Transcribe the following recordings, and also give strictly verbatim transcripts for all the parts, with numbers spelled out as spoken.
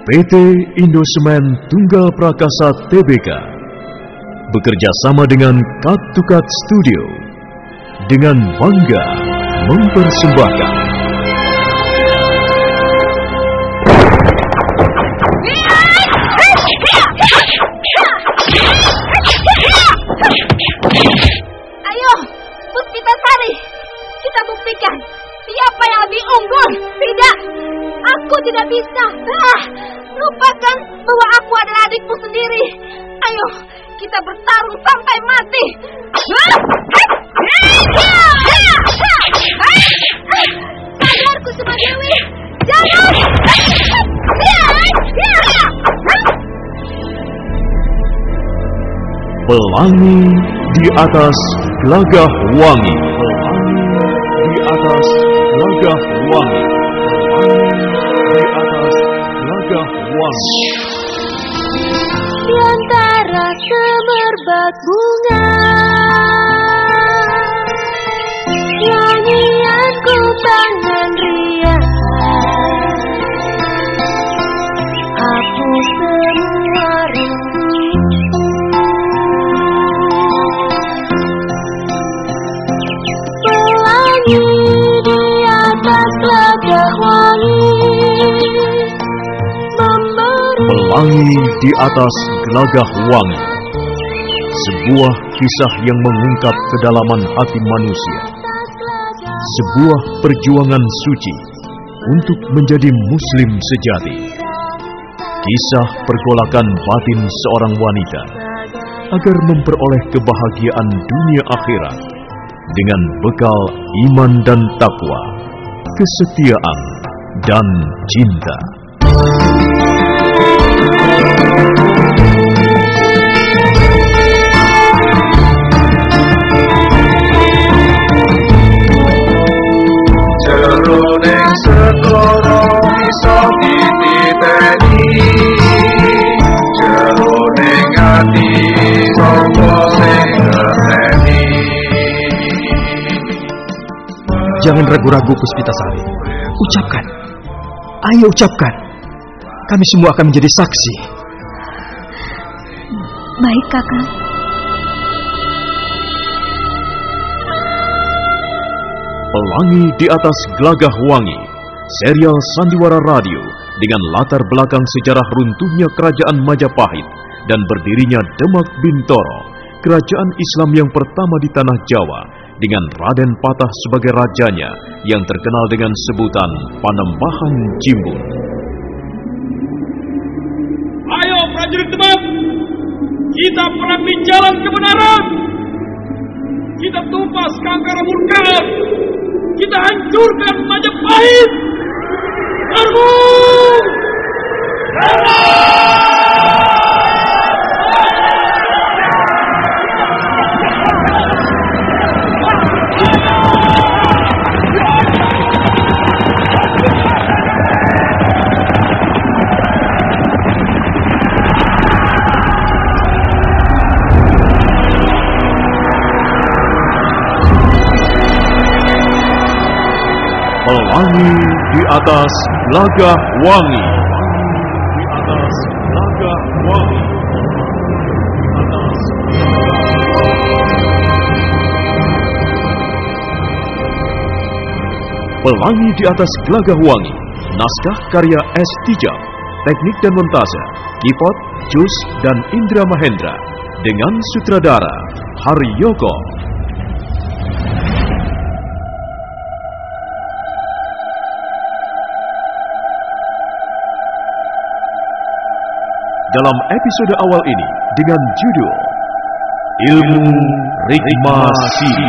P T Indosemen Tunggal Prakasa Tbk bekerja sama dengan Cut to Cut Studio dengan bangga mempersembahkan Ayo, Puspitasari, kita buktikan siapa yang lebih unggul. Tidak, aku tidak bisa. Ah, lupakan bahwa aku adalah adikmu sendiri. Ayo, kita bertarung sampai mati. Sadar Kusuma Dewi, jangan. Pelangi di atas gelagah wangi. Pelangi di atas gelagah wangi. Pelangi di atas gelagah wangi. Di antara semerbak bunga, nyanyian kubangan riang, hapus semua rindu. Pelangi di atas gelagah wangi, Pelangi di atas gelagah wangi. Sebuah kisah yang mengungkap kedalaman hati manusia. Sebuah perjuangan suci untuk menjadi muslim sejati. Kisah pergolakan batin seorang wanita agar memperoleh kebahagiaan dunia akhirat dengan bekal iman dan takwa, kesetiaan dan cinta. Jeroning segoro iso dititeni, jeroning ati sapa sing ngerteni. Jangan ragu-ragu Puspitasari. Ucapkan. Ayo ucapkan. Kami semua akan menjadi saksi. Baik, Kakak. Pelangi di atas gelagah wangi, serial Sandiwara Radio dengan latar belakang sejarah runtuhnya kerajaan Majapahit dan berdirinya Demak Bintoro, kerajaan Islam yang pertama di tanah Jawa, dengan Raden Patah sebagai rajanya yang terkenal dengan sebutan Panembahan Jimbun. Ayo prajurit Demak, kita perangi jalan kebenaran. Kita tumpas kangkara murka. Kita hancurkan Majapahit. Serbu! Pelangi di atas gelagah wangi. Di atas gelagah wangi. Di atas Pelangi di atas gelagah wangi. Naskah karya S. Tijab. Teknik dan montase Kipot, Jus dan Indra Mahendra. Dengan sutradara Haryoko. Dalam episode awal ini dengan judul Ilmu Rikma Siri.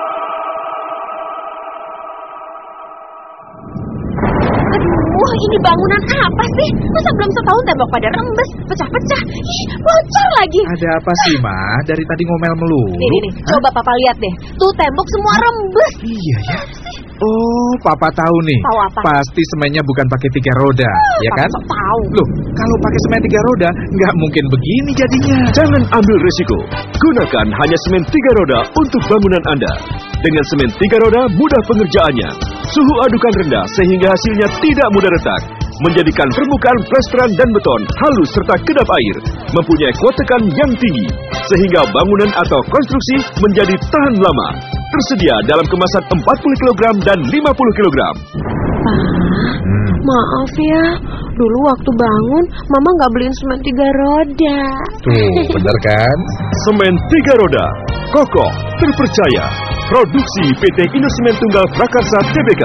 Aduh, ini Bangunan apa sih? Masa belum setahun tembok pada rembes, pecah-pecah. Ih, bocor lagi. Ada apa sih, Ma? Dari tadi ngomel melulu. Nih, nih, nih. Coba Papa lihat deh. Tuh tembok semua rembes. Iya ya. Oh, Papa tahu nih. Tahu apa? Pasti semennya bukan pakai tiga roda, Oh, ya Papa kan? sok tahu. Loh, kalau pakai semen tiga roda, nggak mungkin begini jadinya. Jangan ambil risiko. Gunakan hanya semen tiga roda untuk bangunan Anda. Dengan semen tiga roda mudah pengerjaannya. Suhu adukan rendah sehingga hasilnya tidak mudah retak. Menjadikan permukaan plesteran dan beton halus serta kedap air. Mempunyai kuat tekan yang tinggi. Sehingga bangunan atau konstruksi menjadi tahan lama. Tersedia dalam kemasan empat puluh kilogram dan lima puluh kilogram. Hmm. Maaf ya, dulu waktu bangun Mama nggak beliin semen tiga roda. Tuh, bener kan? Semen tiga roda, kokoh, terpercaya. Produksi P T Indosemen Tunggal Prakarsa T B K.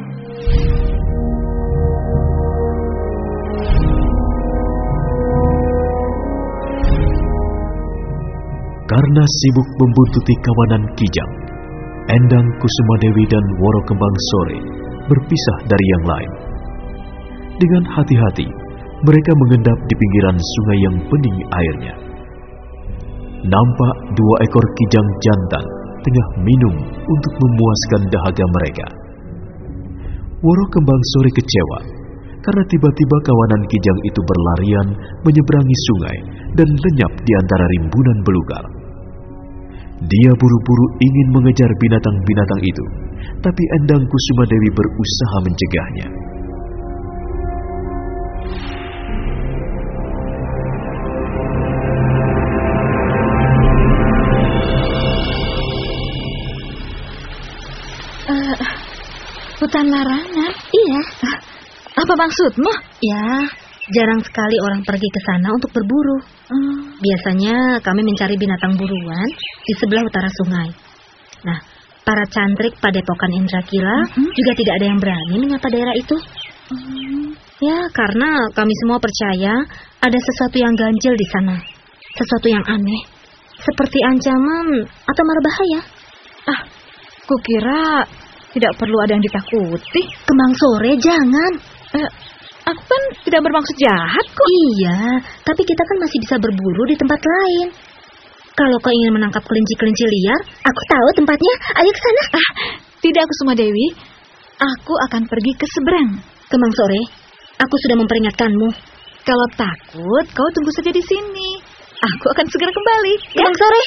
Karena sibuk membuntuti kawanan Kijang, Endang Kusumadewi dan Woro Kembang Sore berpisah dari yang lain. Dengan hati-hati, mereka mengendap di pinggiran sungai yang bening airnya. Nampak dua ekor kijang jantan tengah minum untuk memuaskan dahaga mereka. Woro Kembang Sore kecewa karena tiba-tiba kawanan kijang itu berlarian menyeberangi sungai dan lenyap di antara rimbunan belukar. Dia buru-buru ingin mengejar binatang-binatang itu, tapi Endang Kusumadewi berusaha mencegahnya. Uh, hutan larangan? Iya. Apa maksudmu? Ya, jarang sekali orang pergi ke sana untuk berburu. Hmm. Biasanya kami mencari binatang buruan di sebelah utara sungai. Nah, para cantrik Padepokan Indrakila hmm. juga tidak ada yang berani menyapa daerah itu. Hmm. Ya, karena kami semua percaya ada sesuatu yang ganjil di sana. Sesuatu yang aneh. Seperti ancaman atau malah bahaya. Ah, kukira tidak perlu ada yang ditakuti. Kembang Sore, jangan. Eh, aku kan tidak bermaksud jahat kok. Iya, tapi kita kan masih bisa berburu di tempat lain. Kalau kau ingin menangkap kelinci-kelinci liar, aku tahu tempatnya. Ayo ke sana. Ah, tidak, Kusumadewi. Aku akan pergi ke seberang. Kembang Sore, aku sudah memperingatkanmu. Kalau takut, kau tunggu saja di sini. Aku akan segera kembali. Kembang Sore.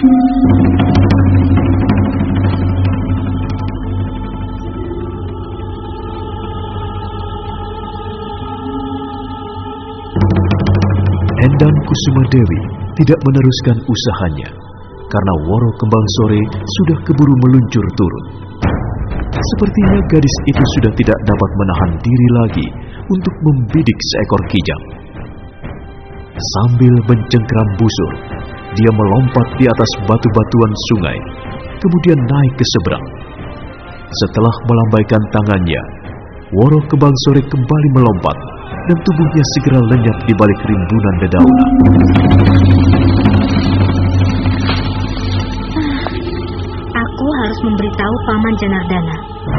Endang Kusumadewi tidak meneruskan usahanya karena Woro Kembang Sore sudah keburu meluncur turun. Sepertinya gadis itu sudah tidak dapat menahan diri lagi untuk membidik seekor kijang. Sambil mencengkram busur, dia melompat di atas batu-batuan sungai, kemudian naik ke seberang. Setelah melambaikan tangannya, Woro Kembang Sore kembali melompat dan tubuhnya segera lenyap di balik rimbunan dedaunan. Aku harus memberitahu Paman Janardana.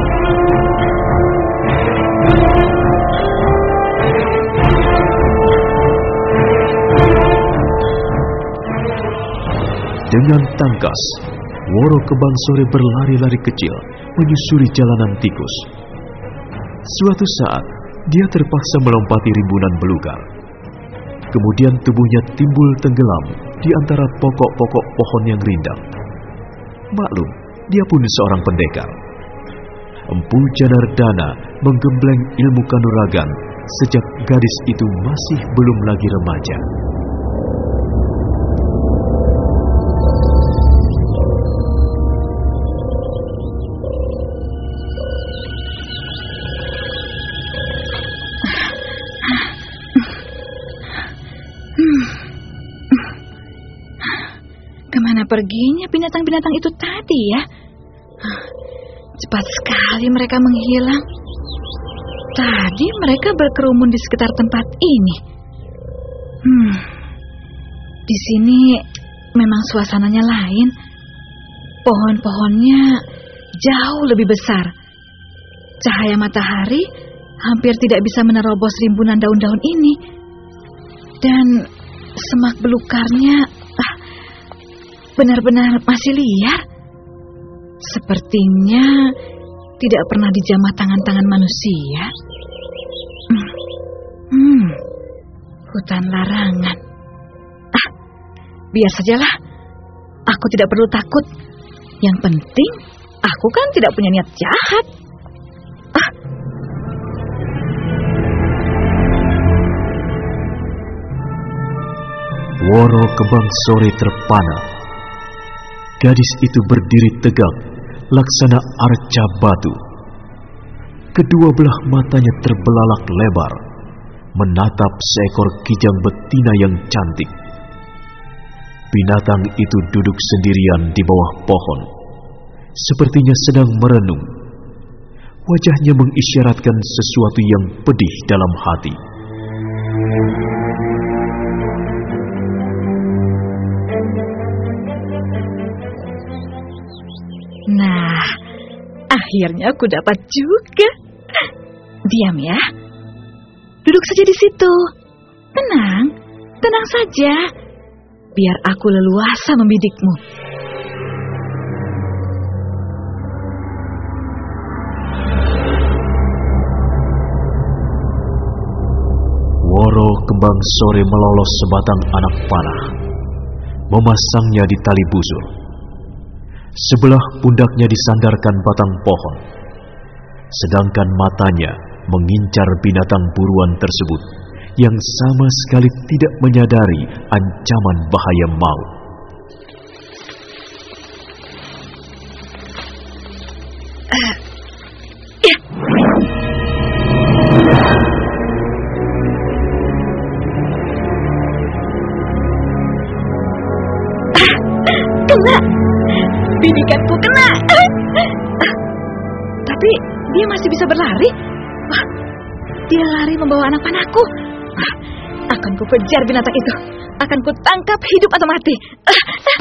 Dengan tangkas, Woro Kembang Sore berlari-lari kecil menyusuri jalanan tikus. Suatu saat, dia terpaksa melompati rimbunan belukar. Kemudian tubuhnya timbul tenggelam di antara pokok-pokok pohon yang rindang. Maklum, dia pun seorang pendekar. Empu Janardana menggembleng ilmu kanuragan sejak gadis itu masih belum lagi remaja. Kemana perginya binatang-binatang itu tadi ya? Cepat sekali mereka menghilang. Tadi mereka berkerumun di sekitar tempat ini. Hmm, di sini memang suasananya lain. Pohon-pohonnya jauh lebih besar. Cahaya matahari hampir tidak bisa menerobos rimbunan daun-daun ini. Dan semak belukarnya ah, benar-benar masih liar. Sepertinya tidak pernah dijamah tangan-tangan manusia. Hmm, hmm, hutan larangan. Ah, biar sajalah. Aku tidak perlu takut. Yang penting, aku kan tidak punya niat jahat. Ah. Woro Kembang Sore terpana. Gadis itu berdiri tegak, laksana arca batu. Kedua belah matanya terbelalak lebar, menatap seekor kijang betina yang cantik. Binatang itu duduk sendirian di bawah pohon, sepertinya sedang merenung. Wajahnya mengisyaratkan sesuatu yang pedih dalam hati. Nah, akhirnya aku dapat juga. Diam ya. Duduk saja di situ. Tenang, tenang saja. Biar aku leluasa membidikmu. Woro Kembang Sore melolos sebatang anak panah, memasangnya di tali busur. Sebelah pundaknya disandarkan batang pohon, sedangkan matanya mengincar binatang buruan tersebut yang sama sekali tidak menyadari ancaman bahaya maut. Uh, ya. Ah, kena, bidikanku kena. Ah, tapi dia masih bisa berlari. Wah, dia lari membawa anak panahku. Ah, akan ku kejar binatang itu. Akan ku tangkap hidup atau mati. Ah, ah.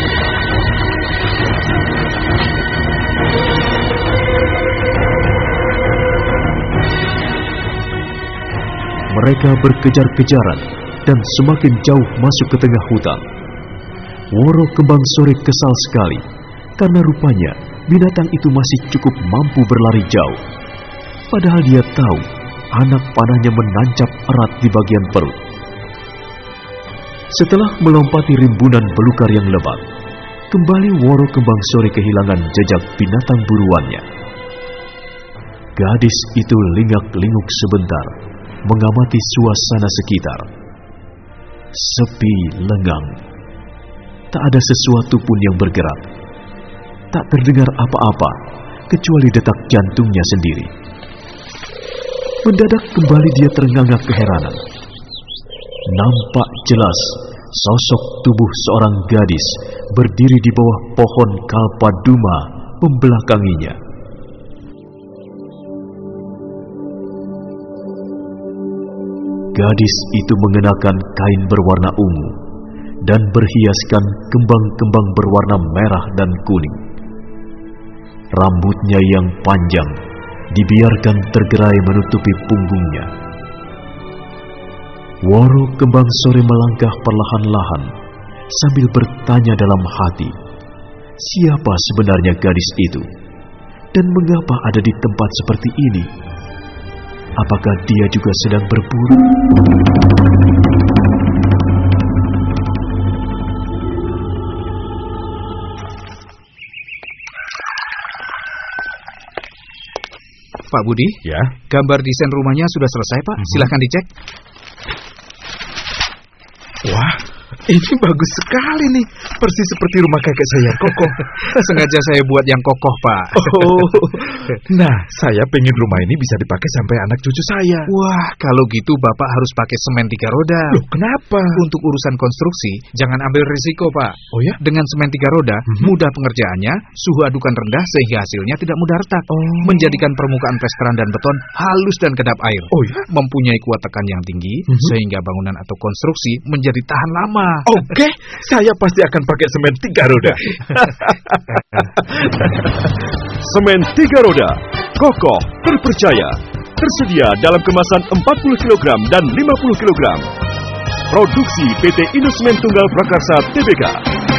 Mereka berkejar-kejaran dan semakin jauh masuk ke tengah hutan. Woro Kembang Sore kesal sekali karena rupanya binatang itu masih cukup mampu berlari jauh. Padahal dia tahu anak panahnya menancap erat di bagian perut. Setelah melompati rimbunan belukar yang lebat, kembali Woro Kembang Sore kehilangan jejak binatang buruannya. Gadis itu lingak-linguk sebentar, mengamati suasana sekitar. Sepi lengang. Tak ada sesuatu pun yang bergerak. Tak terdengar apa-apa, kecuali detak jantungnya sendiri. Mendadak kembali dia terengah-engah keheranan. Nampak jelas sosok tubuh seorang gadis berdiri di bawah pohon kalpaduma membelakanginya. Gadis itu mengenakan kain berwarna ungu dan berhiaskan kembang-kembang berwarna merah dan kuning. Rambutnya yang panjang dibiarkan tergerai menutupi punggungnya. Woro Kembang Sore melangkah perlahan-lahan sambil bertanya dalam hati, siapa sebenarnya gadis itu dan mengapa ada di tempat seperti ini? Apakah dia juga sedang berburu? Pak Budi, ya. Gambar desain rumahnya sudah selesai, Pak. Mm-hmm. Silahkan dicek. Wah, ini bagus sekali nih. Persis seperti rumah kakek saya yang kokoh. Sengaja saya buat yang kokoh, Pak. Oh, nah, saya pengen rumah ini bisa dipakai sampai anak cucu saya. Wah, kalau gitu Bapak harus pakai semen tiga roda. Loh, kenapa? Untuk urusan konstruksi, jangan ambil risiko, Pak. Oh ya? Dengan semen tiga roda, mm-hmm. mudah pengerjaannya, suhu adukan rendah sehingga hasilnya tidak mudah retak. Oh. Menjadikan permukaan plesteran dan beton halus dan kedap air. Oh ya? Mempunyai kuat tekan yang tinggi, mm-hmm. sehingga bangunan atau konstruksi menjadi tahan lama. Oke, saya pasti akan pakai semen tiga roda. Semen tiga roda, kokoh, terpercaya, tersedia dalam kemasan empat puluh kilogram dan lima puluh kilogram. Produksi P T Indosemen Tunggal Prakarsa T B K.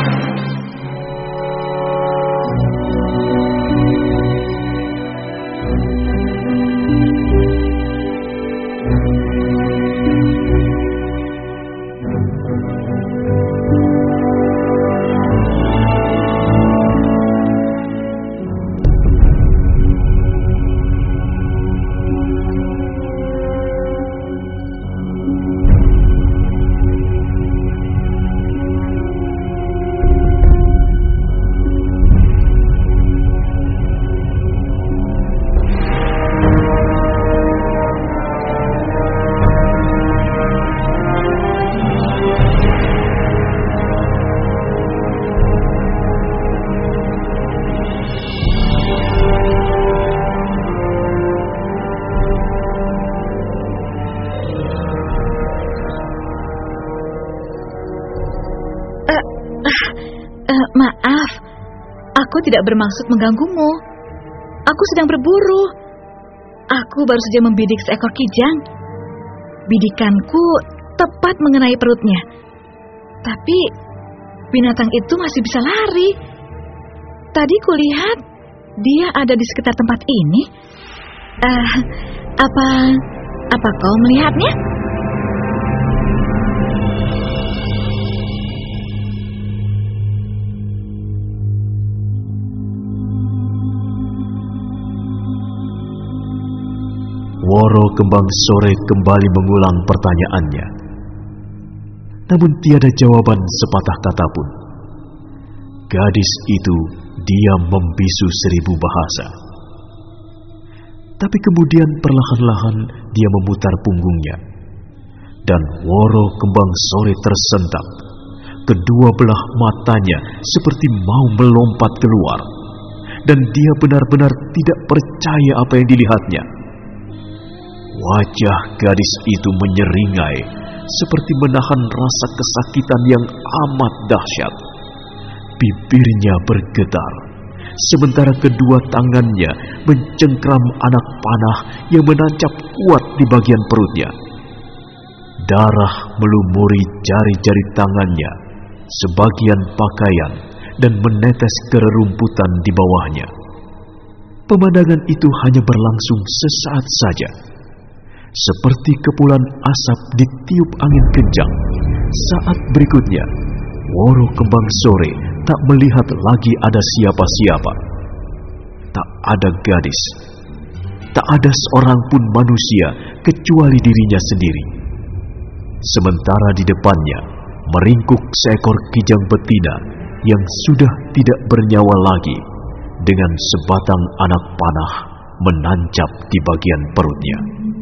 Maaf, aku tidak bermaksud mengganggumu. Aku sedang berburu. Aku baru saja membidik seekor kijang. Bidikanku tepat mengenai perutnya. Tapi binatang itu masih bisa lari. Tadi kulihat dia ada di sekitar tempat ini. Uh, apa, apa kau melihatnya? Woro Kembang Sore kembali mengulang pertanyaannya. Namun tiada jawaban sepatah kata pun. Gadis itu diam membisu seribu bahasa. Tapi kemudian perlahan-lahan dia memutar punggungnya. Dan Woro Kembang Sore tersentak. Kedua belah matanya seperti mau melompat keluar. Dan dia benar-benar tidak percaya apa yang dilihatnya. Wajah gadis itu menyeringai, seperti menahan rasa kesakitan yang amat dahsyat. Bibirnya bergetar, sementara kedua tangannya mencengkram anak panah yang menancap kuat di bagian perutnya. Darah melumuri jari-jari tangannya, sebagian pakaian, dan menetes ke rerumputan di bawahnya. Pemandangan itu hanya berlangsung sesaat saja. Seperti kepulan asap ditiup angin kencang. Saat berikutnya, Woro Kembang Sore tak melihat lagi ada siapa-siapa. Tak ada gadis. Tak ada seorang pun manusia kecuali dirinya sendiri. Sementara di depannya meringkuk seekor kijang betina yang sudah tidak bernyawa lagi, dengan sebatang anak panah menancap di bagian perutnya.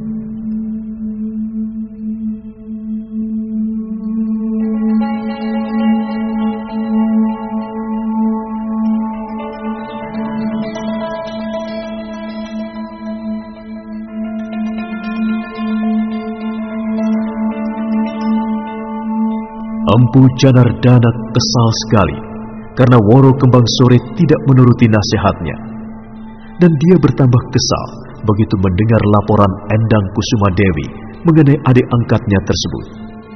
Empu Janardana kesal sekali karena Woro Kembang Sore tidak menuruti nasihatnya. Dan dia bertambah kesal begitu mendengar laporan Endang Kusuma Dewi mengenai adik angkatnya tersebut.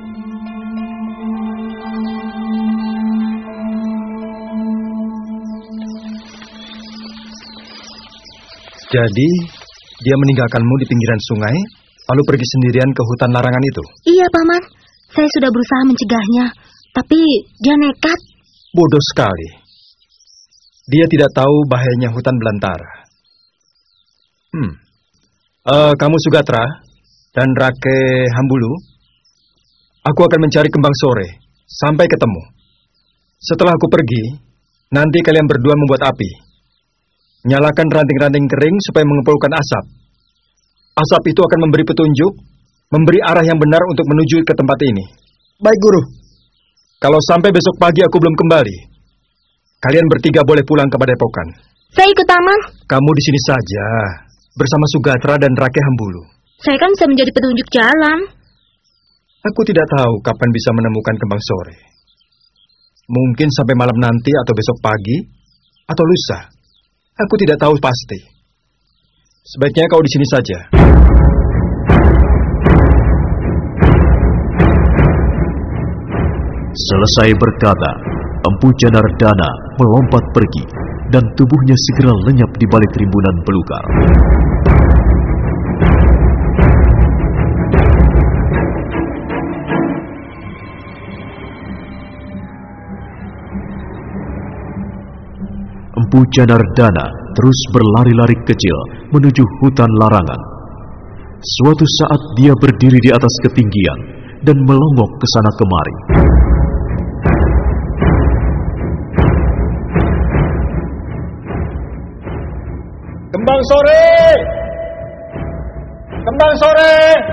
Jadi, dia meninggalkanmu di pinggiran sungai, lalu pergi sendirian ke hutan larangan itu? Iya, Paman. Saya sudah berusaha mencegahnya, tapi dia nekat. Bodoh sekali. Dia tidak tahu bahayanya hutan belantara. Hmm. Uh, kamu Sugatra dan Rake Hambulu, aku akan mencari Kembang Sore sampai ketemu. Setelah aku pergi, nanti kalian berdua membuat api. Nyalakan ranting-ranting kering supaya mengumpulkan asap. Asap itu akan memberi petunjuk, memberi arah yang benar untuk menuju ke tempat ini. Baik, Guru. Kalau sampai besok pagi aku belum kembali, kalian bertiga boleh pulang ke Padepokan. Saya ikut, Paman. Kamu di sini saja, bersama Sugatra dan Rake Hambulu. Saya kan bisa menjadi petunjuk jalan. Aku tidak tahu kapan bisa menemukan Kembang Sore. Mungkin sampai malam nanti atau besok pagi, atau lusa. Aku tidak tahu pasti. Sebaiknya kau di sini saja. Selesai berkata, Empu Janardana melompat pergi dan tubuhnya segera lenyap di balik rimbunan belukar. Empu Janardana terus berlari-lari kecil menuju hutan larangan. Suatu saat dia berdiri di atas ketinggian dan melongok ke sana kemari. Kembang sore! Kembang sore!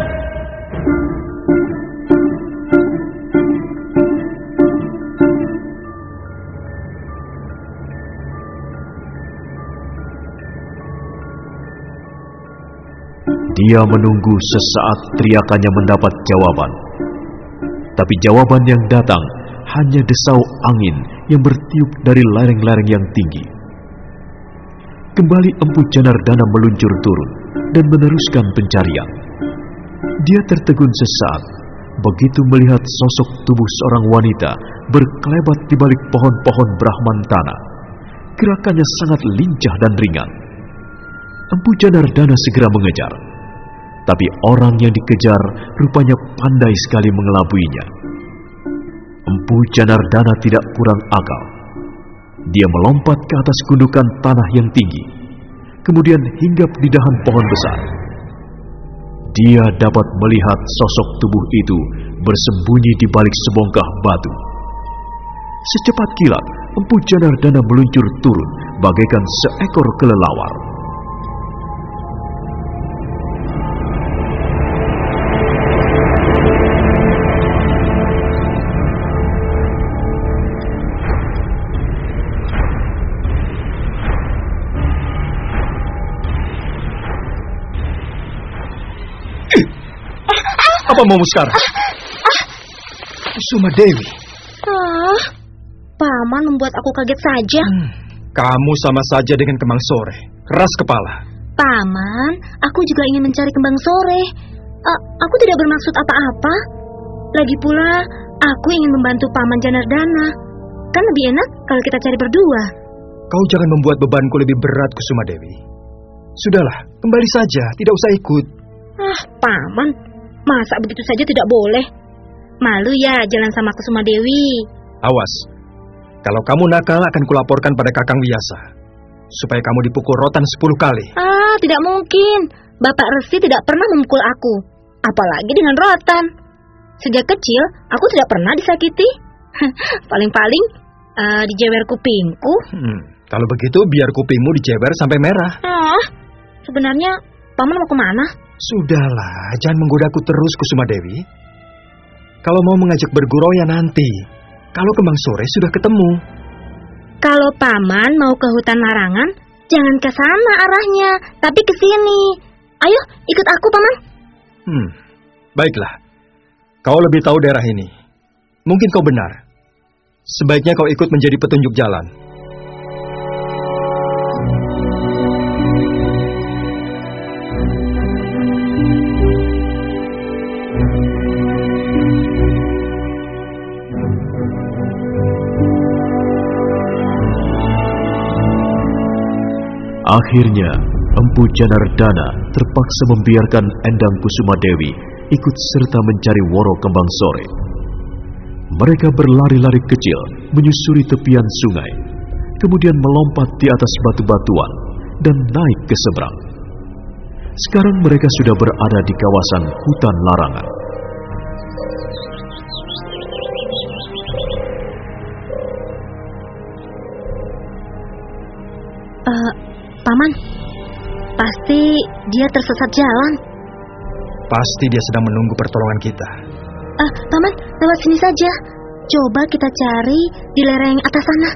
Dia menunggu sesaat teriakannya mendapat jawaban. Tapi jawaban yang datang hanya desau angin yang bertiup dari lereng-lereng yang tinggi. Kembali Empu Janardana meluncur turun dan meneruskan pencarian. Dia tertegun sesaat begitu melihat sosok tubuh seorang wanita berkelebat di balik pohon-pohon Brahmantana. Gerakannya sangat lincah dan ringan. Empu Janardana segera mengejar. Tapi orang yang dikejar rupanya pandai sekali mengelabuinya. Empu Janardana tidak kurang akal. Dia melompat ke atas gundukan tanah yang tinggi, kemudian hinggap di dahan pohon besar. Dia dapat melihat sosok tubuh itu bersembunyi di balik sebongkah batu. Secepat kilat, Empu Janardana meluncur turun bagaikan seekor kelelawar. Apa maumu sekarang? Kusuma Dewi. Ah, Paman membuat aku kaget saja. Hmm, kamu sama saja dengan kembang sore. Keras kepala. Paman, aku juga ingin mencari kembang sore. Uh, aku tidak bermaksud apa-apa. Lagi pula, aku ingin membantu Paman Janardana. Kan lebih enak kalau kita cari berdua. Kau jangan membuat bebanku lebih berat, Kusuma Dewi. Sudahlah, kembali saja. Tidak usah ikut. Ah, Paman. Masa begitu saja tidak boleh? Malu ya jalan sama Kusuma Dewi. Awas, kalau kamu nakal akan kulaporkan pada Kakang Wiyasa, supaya kamu dipukul rotan sepuluh kali. Ah, tidak mungkin. Bapak Resi tidak pernah memukul aku, apalagi dengan rotan. Sejak kecil, aku tidak pernah disakiti. Paling-paling uh, dijewer kupingku. Hmm, kalau begitu biar kupingmu dijewer sampai merah. Ah, sebenarnya Paman mau kemana? Sudahlah, jangan menggodaku terus, Kusuma Dewi. Kalau mau mengajak bergurau ya nanti. Kalau kembang sore sudah ketemu. Kalau Paman mau ke hutan larangan, jangan ke sana arahnya, tapi ke sini. Ayo, ikut aku, Paman. Hmm, baiklah. Kau lebih tahu daerah ini. Mungkin kau benar. Sebaiknya kau ikut menjadi petunjuk jalan. Akhirnya, Empu Janardana terpaksa membiarkan Endang Kusuma Dewi ikut serta mencari Woro Kembang Sore. Mereka berlari-lari kecil menyusuri tepian sungai, kemudian melompat di atas batu-batuan dan naik ke seberang. Sekarang mereka sudah berada di kawasan hutan larangan. Uh, Paman, pasti dia tersesat jalan. Pasti dia sedang menunggu pertolongan kita. Ah, uh, Paman, lewat sini saja. Coba kita cari di lereng atas sana.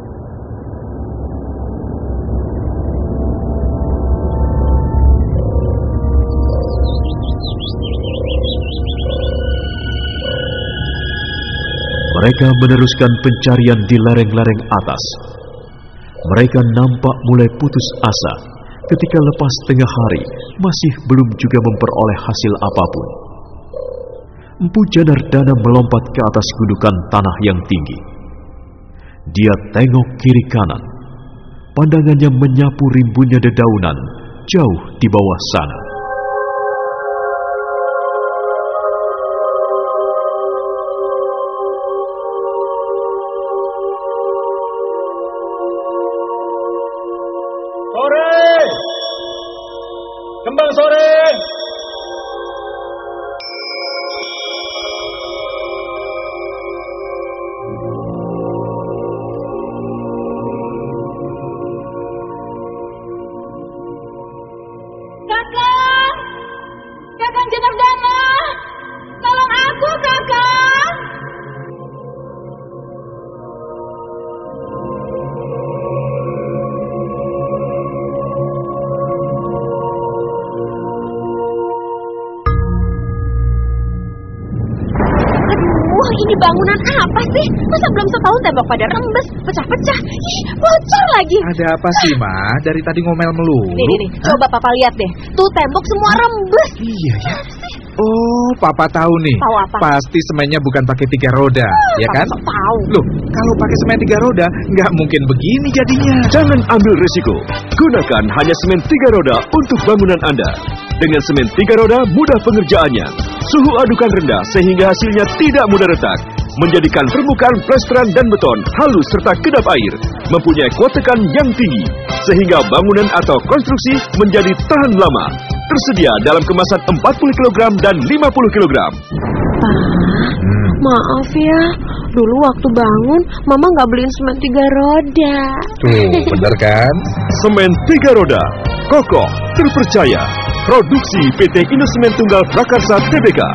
Mereka meneruskan pencarian di lereng-lereng atas. Mereka nampak mulai putus asa ketika lepas tengah hari masih belum juga memperoleh hasil apapun. Empu Janardana melompat ke atas gundukan tanah yang tinggi. Dia tengok kiri kanan. Pandangannya menyapu rimbunnya dedaunan jauh di bawah sana. Sore! Kembang sore! Kakang! Kakang Janardana! Tolong aku, Kakang! Aduh, ini bangunan apa sih? Masa belum setahun tembok pada rembes, pecah-pecah. Ih, bocor lagi. Ada apa sih, Ma? Dari tadi ngomel melulu. Nih, nih, nih. Coba Papa lihat deh. Tuh tembok semua rembes. Iya ya. Oh, Papa tahu nih. Tahu apa? Pasti semennya bukan pakai tiga roda, Ah, ya Papa kan? sok tahu. Loh, kalau pakai semen tiga roda, nggak mungkin begini jadinya. Jangan ambil risiko. Gunakan hanya semen tiga roda untuk bangunan Anda. Dengan semen tiga roda mudah pengerjaannya. Suhu adukan rendah sehingga hasilnya tidak mudah retak. Menjadikan permukaan plesteran dan beton halus serta kedap air. Mempunyai kuat tekan yang tinggi. Sehingga bangunan atau konstruksi menjadi tahan lama. Tersedia dalam kemasan empat puluh kilogram dan lima puluh kilogram. Pak, maaf ya. Dulu waktu bangun, Mama nggak beliin semen tiga roda. Tuh, bener kan? Semen tiga roda. Kokoh, terpercaya. Produksi P T Indosemen Tunggal Prakarsa T B K.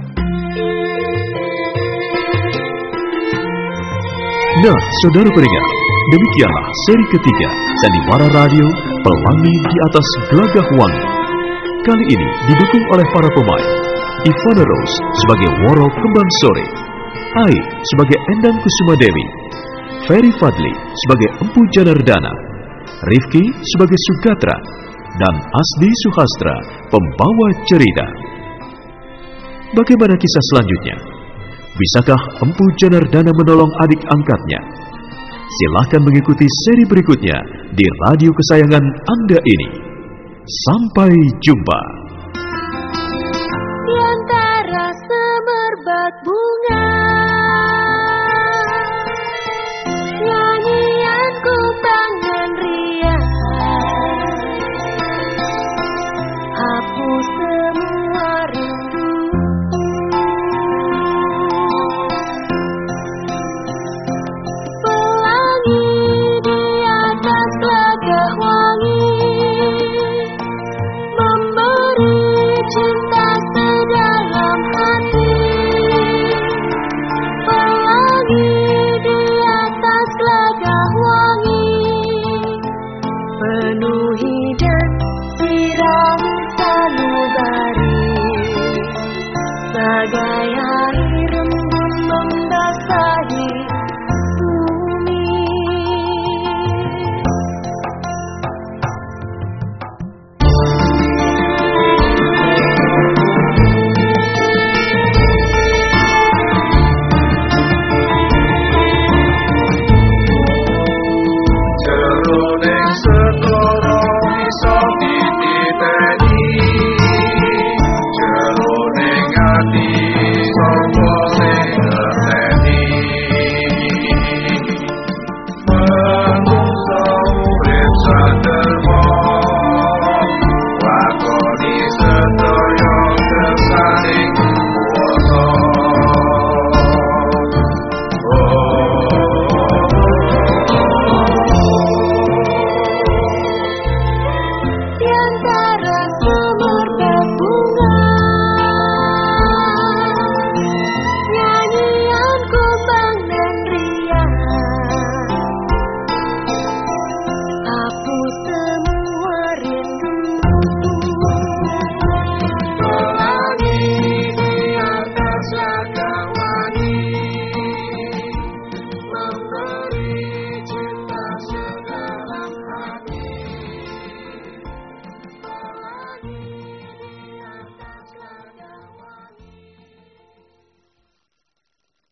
Nah, saudara pendengar, demikianlah seri ketiga Sandiwara Radio Pelangi di Atas Gelagah Wangi. Kali ini didukung oleh para pemain Ivana Rose sebagai Woro Kembang Sore, Ai sebagai Endang Kusuma Dewi, Ferry Fadli sebagai Empu Janardana, Rifki sebagai Sugatra, dan Asdi Suhastra pembawa cerita. Bagaimana kisah selanjutnya? Bisakah Empu Janardana menolong adik angkatnya? Silahkan mengikuti seri berikutnya di radio kesayangan Anda ini. Sampai jumpa. Di antara semerbak bunga